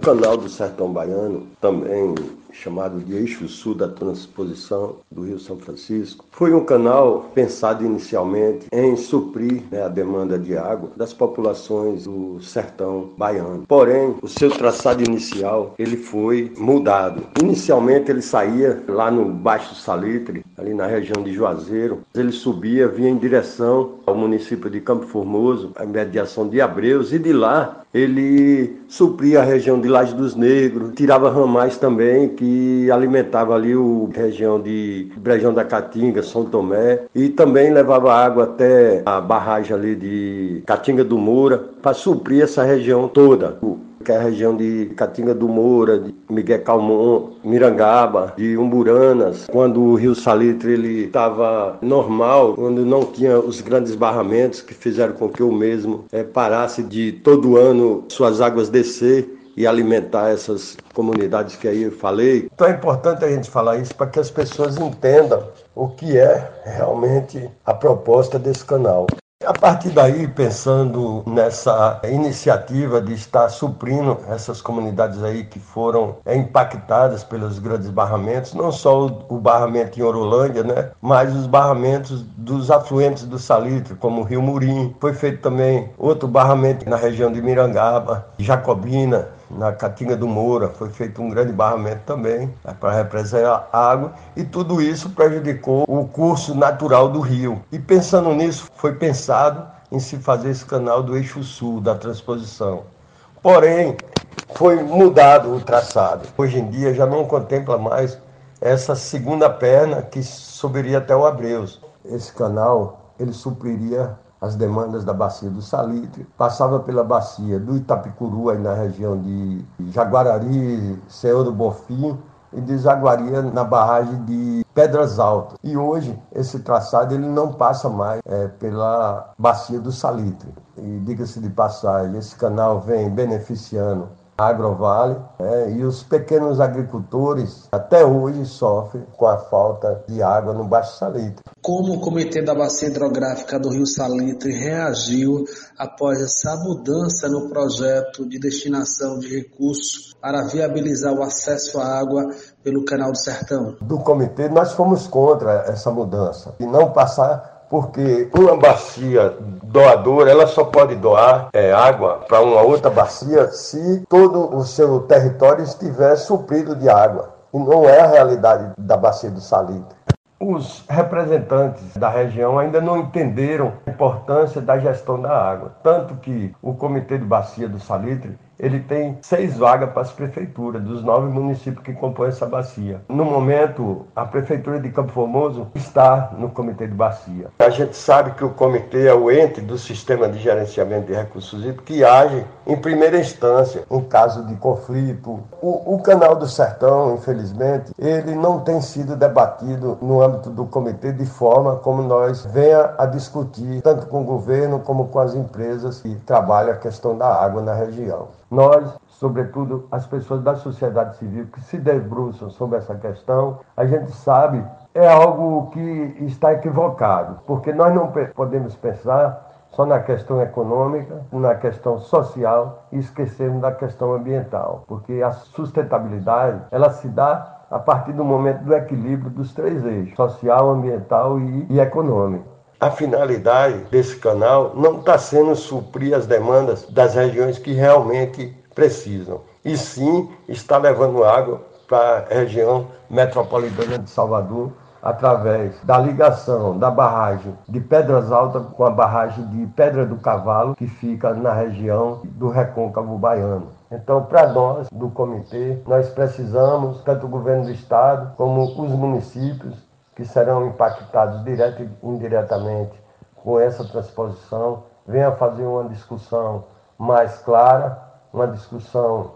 Canal do Sertão Baiano, também chamado de Eixo Sul da Transposição do Rio São Francisco, foi um canal pensado inicialmente em suprir a demanda de água das populações do sertão baiano. Porém, o seu traçado inicial ele foi mudado. Inicialmente ele saía lá no Baixo Salitre, ali na região de Juazeiro. Ele subia, vinha em direção ao município de Campo Formoso, a mediação de Abreus, e de lá ele supria a região de Laje dos Negros, tirava ramais também que alimentavam ali a região de Brejão da Caatinga, São Tomé, e também levava água até a barragem ali de Caatinga do Moura para suprir essa região toda, que é a região de Caatinga do Moura, de Miguel Calmon, Mirangaba, de Umburanas, quando o Rio Salitre ele estava normal, quando não tinha os grandes barramentos que fizeram com que o mesmo parasse de todo ano suas águas descer e alimentar essas comunidades que aí eu falei. Então é importante a gente falar isso para que as pessoas entendam o que é realmente a proposta desse canal. A partir daí, pensando nessa iniciativa de estar suprindo essas comunidades aí que foram impactadas pelos grandes barramentos, não só o barramento em Orolândia, mas os barramentos dos afluentes do Salitre, como o Rio Murim. Foi feito também outro barramento na região de Mirangaba, Jacobina, na Caatinga do Moura, foi feito um grande barramento também para representar água, e tudo isso prejudicou o curso natural do rio. E pensando nisso, foi pensado em se fazer esse canal do Eixo Sul, da transposição. Porém, foi mudado o traçado. Hoje em dia já não contempla mais essa segunda perna que subiria até o Abreus. Esse canal, ele supriria as demandas da bacia do Salitre, passava pela bacia do Itapicuru, aí na região de Jaguarari, Senhor do Bonfim, e desaguaria na barragem de Pedras Altas. E hoje esse traçado ele não passa mais pela bacia do Salitre. E diga-se de passagem, esse canal vem beneficiando a Agrovale, e os pequenos agricultores até hoje sofrem com a falta de água no Baixo Salitre. Como o Comitê da Bacia Hidrográfica do Rio Salitre reagiu após essa mudança no projeto de destinação de recursos para viabilizar o acesso à água pelo Canal do Sertão? Do comitê, nós fomos contra essa mudança e não passar, porque uma bacia doadora ela só pode doar água para uma outra bacia se todo o seu território estiver suprido de água. E não é a realidade da bacia do Salitre. Os representantes da região ainda não entenderam a importância da gestão da água. Tanto que o Comitê de Bacia do Salitre ele tem 6 vagas para as prefeituras dos 9 municípios que compõem essa bacia. No momento, a Prefeitura de Campo Formoso está no Comitê de Bacia. A gente sabe que o comitê é o ente do Sistema de Gerenciamento de Recursos Hídricos que age em primeira instância em caso de conflito. O Canal do Sertão, infelizmente, ele não tem sido debatido no âmbito do comitê de forma como nós venha a discutir, tanto com o governo como com as empresas que trabalham a questão da água na região. Nós, sobretudo as pessoas da sociedade civil que se debruçam sobre essa questão, a gente sabe é algo que está equivocado, porque nós não podemos pensar só na questão econômica, na questão social e esquecermos da questão ambiental, porque a sustentabilidade ela se dá a partir do momento do equilíbrio dos 3 eixos, social, ambiental e econômico. A finalidade desse canal não está sendo suprir as demandas das regiões que realmente precisam, e sim está levando água para a região metropolitana de Salvador, através da ligação da barragem de Pedras Altas com a barragem de Pedra do Cavalo, que fica na região do Recôncavo Baiano. Então, para nós, do comitê, nós precisamos, tanto o governo do estado como os municípios, que serão impactados direta e indiretamente com essa transposição, venha fazer uma discussão mais clara, uma discussão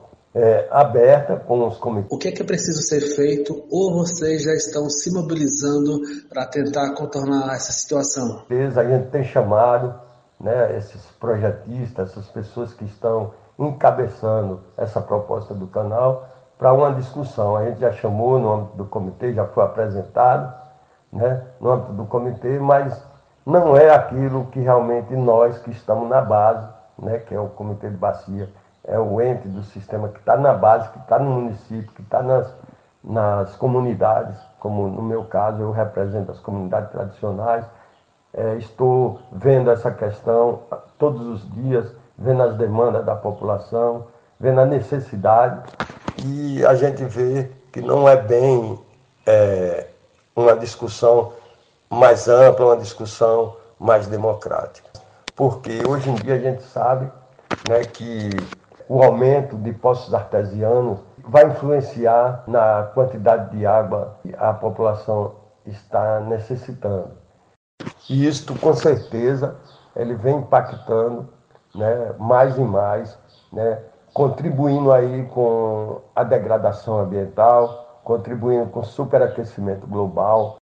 aberta com os comitês. O que é preciso ser feito ou vocês já estão se mobilizando para tentar contornar essa situação? A gente tem chamado esses projetistas, essas pessoas que estão encabeçando essa proposta do canal para uma discussão. A gente já chamou no âmbito do comitê, já foi apresentado no âmbito do comitê, mas não é aquilo que realmente nós que estamos na base, que é o Comitê de Bacia, é o ente do sistema que está na base, que está no município, que está nas comunidades, como no meu caso eu represento as comunidades tradicionais. Estou vendo essa questão todos os dias, vendo as demandas da população, vendo a necessidade, e a gente vê que não é bem uma discussão mais ampla, uma discussão mais democrática. Porque hoje em dia a gente sabe, né, que o aumento de poços artesianos vai influenciar na quantidade de água que a população está necessitando. E isto, com certeza, ele vem impactando, né, mais e mais, né, contribuindo aí com a degradação ambiental, contribuindo com o superaquecimento global.